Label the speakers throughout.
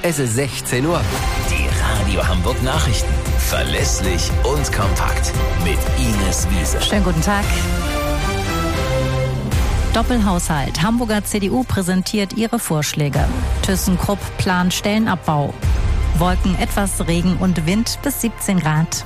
Speaker 1: Es ist 16 Uhr. Die Radio Hamburg Nachrichten. Verlässlich und kompakt. Mit Ines Wiese.
Speaker 2: Schönen guten Tag. Doppelhaushalt. Hamburger CDU präsentiert ihre Vorschläge. ThyssenKrupp plant Stellenabbau. Wolken, etwas Regen und Wind bis 17 Grad.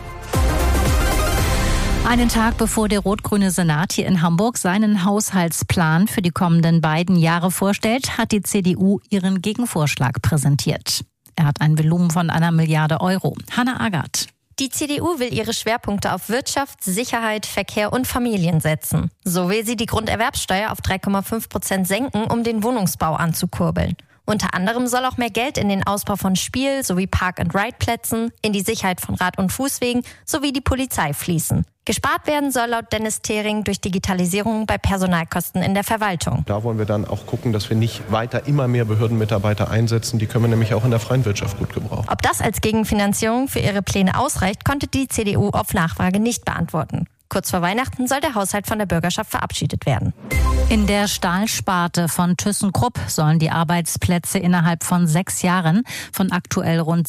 Speaker 2: Einen Tag bevor der rot-grüne Senat hier in Hamburg seinen Haushaltsplan für die kommenden beiden Jahre vorstellt, hat die CDU ihren Gegenvorschlag präsentiert. Er hat ein Volumen von 1 Milliarde Euro. Hanna Agert.
Speaker 3: Die CDU will ihre Schwerpunkte auf Wirtschaft, Sicherheit, Verkehr und Familien setzen. So will sie die Grunderwerbssteuer auf 3,5% senken, um den Wohnungsbau anzukurbeln. Unter anderem soll auch mehr Geld in den Ausbau von Spiel- sowie Park-and-Ride-Plätzen, in die Sicherheit von Rad- und Fußwegen sowie die Polizei fließen. Gespart werden soll laut Dennis Thering durch Digitalisierung bei Personalkosten in der Verwaltung.
Speaker 4: Da wollen wir dann auch gucken, dass wir nicht weiter immer mehr Behördenmitarbeiter einsetzen. Die können wir nämlich auch in der freien Wirtschaft gut gebrauchen.
Speaker 3: Ob das als Gegenfinanzierung für ihre Pläne ausreicht, konnte die CDU auf Nachfrage nicht beantworten. Kurz vor Weihnachten soll der Haushalt von der Bürgerschaft verabschiedet werden.
Speaker 2: In der Stahlsparte von ThyssenKrupp sollen die Arbeitsplätze innerhalb von 6 Jahren von aktuell rund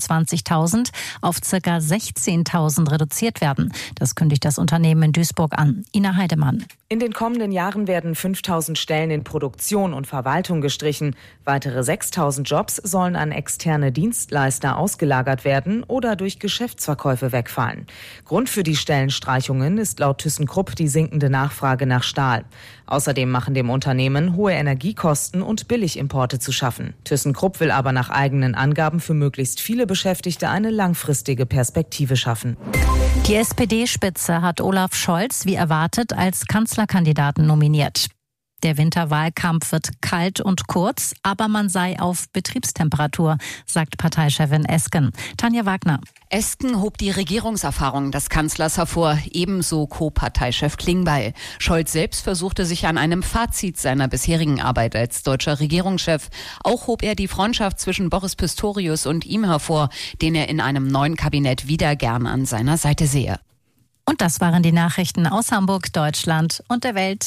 Speaker 2: 27.000 auf ca. 16.000 reduziert werden. Das kündigt das Unternehmen in Duisburg an. Ina Heidemann.
Speaker 5: In den kommenden Jahren werden 5.000 Stellen in Produktion und Verwaltung gestrichen. Weitere 6.000 Jobs sollen an externe Dienstleister ausgelagert werden oder durch Geschäftsverkäufe wegfallen. Grund für die Stellenstreichungen ist laut ThyssenKrupp die sinkende Nachfrage nach Stahl. Außerdem machen dem Unternehmen hohe Energiekosten und Billigimporte zu schaffen. ThyssenKrupp will aber nach eigenen Angaben für möglichst viele Beschäftigte eine langfristige Perspektive schaffen.
Speaker 2: Die SPD-Spitze hat Olaf Scholz wie erwartet als Kanzlerkandidaten nominiert. Der Winterwahlkampf wird kalt und kurz, aber man sei auf Betriebstemperatur, sagt Parteichefin Esken. Tanja Wagner.
Speaker 6: Esken hob die Regierungserfahrung des Kanzlers hervor, ebenso Co-Parteichef Klingbeil. Scholz selbst versuchte sich an einem Fazit seiner bisherigen Arbeit als deutscher Regierungschef. Auch hob er die Freundschaft zwischen Boris Pistorius und ihm hervor, den er in einem neuen Kabinett wieder gern an seiner Seite sehe.
Speaker 2: Und das waren die Nachrichten aus Hamburg, Deutschland und der Welt.